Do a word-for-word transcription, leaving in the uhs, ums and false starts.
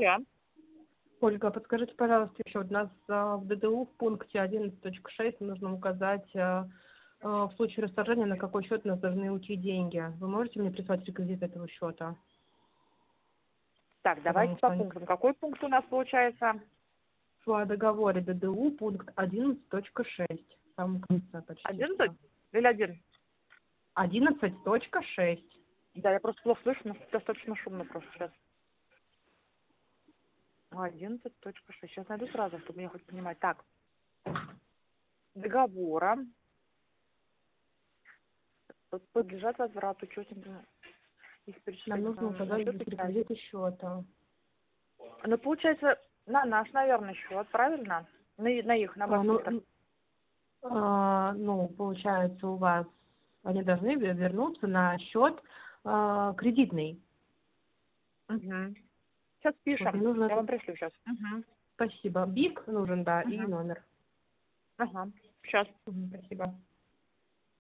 Слушаю. Ольга, подскажите, пожалуйста, еще у нас а, в ДДУ в пункте одиннадцать точка шесть нужно указать а, а, в случае расторжения, на какой счет нас должны уйти деньги. Вы можете мне прислать реквизит этого счета? Так, давайте Потому по что они пунктам. Какой пункт у нас получается? в договоре ДДУ пункт одиннадцать точка шесть. В самом конце почти Одиннадцать что. или один? одиннадцать точка шесть. Да, я просто плохо слышу, но достаточно шумно просто сейчас. Одиннадцать точка шесть. Сейчас найду сразу, чтобы мне хоть понимать. Так, договора подлежат возврату. Что тебе их Нам перечислять? нужно На указать счет здесь печать. реквизиты счета. Ну, получается, на наш, наверное, счет, правильно? На, и- на их, на А, ваш ну, номер. а, ну, получается, у вас они должны ве- вернуться на счет а, кредитный. Угу. Сейчас Вот мне пишем. нужно Я вам это. пришлю сейчас. Угу. Спасибо. БИК нужен, да, и Угу. номер. Ага. Сейчас. Мгм, спасибо.